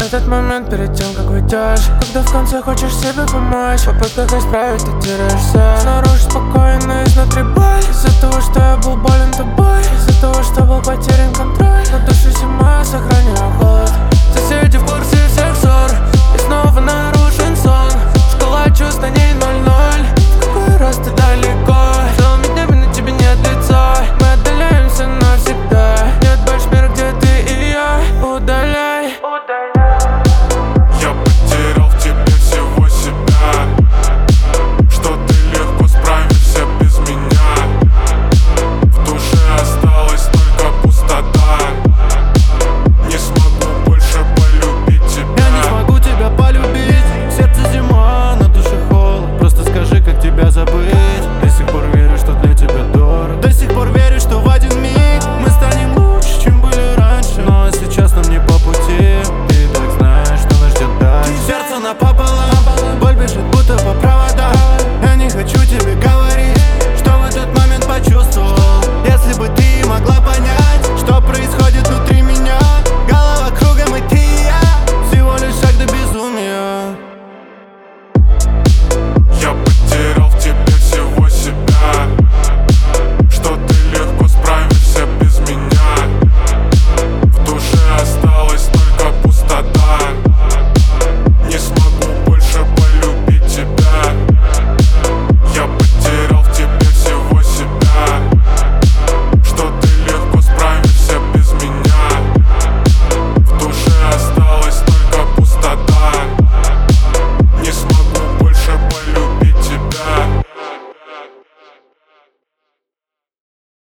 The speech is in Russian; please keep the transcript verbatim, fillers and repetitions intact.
Этот момент перед тем, как уйдешь, когда в конце хочешь себе помочь, в попытках исправить ты теряешься. Снаружи спокойно, изнутри боль, из-за того, что я был болен тобой, из-за того, что был потерян контроль. На душе зима, сохраняй